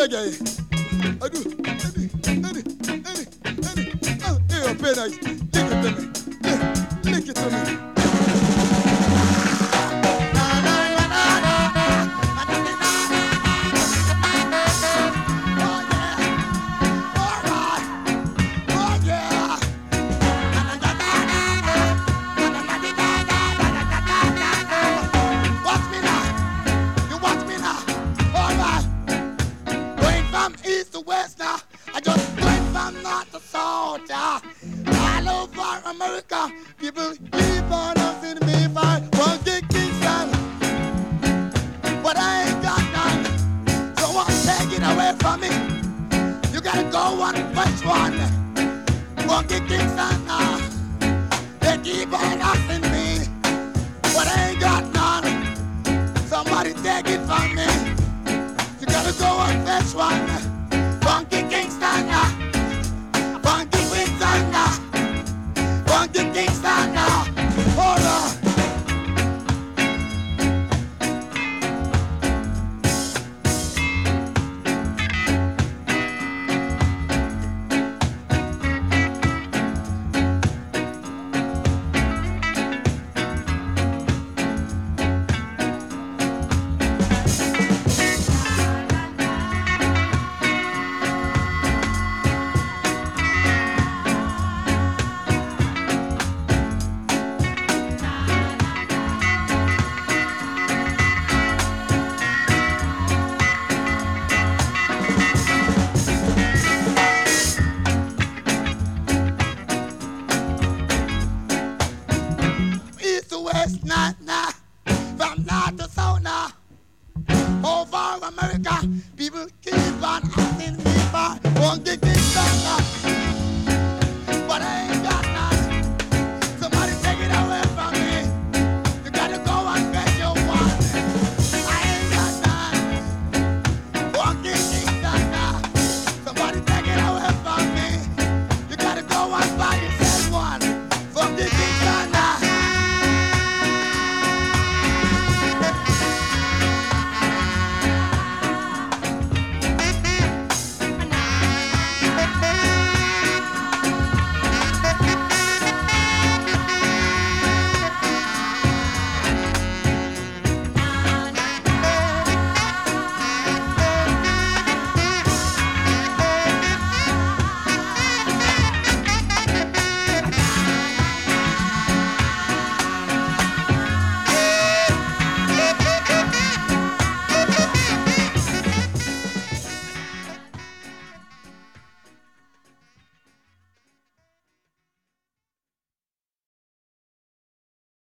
reggae. I do. Oh, hey, you're very nice. Lick it to me. Yeah, lick it to me. America, people keep on asking me for one gig Kingston, but I ain't got none, so won't take it away from me. You gotta go on first one gig Kingston now. They keep on asking me, but I ain't got none. Somebody take it from me. You gotta go on first one Funky Kingston now. Funky Kingston now. Funky Kingston now. Hold on. From north to south now, over America, people keep on asking me for one gig.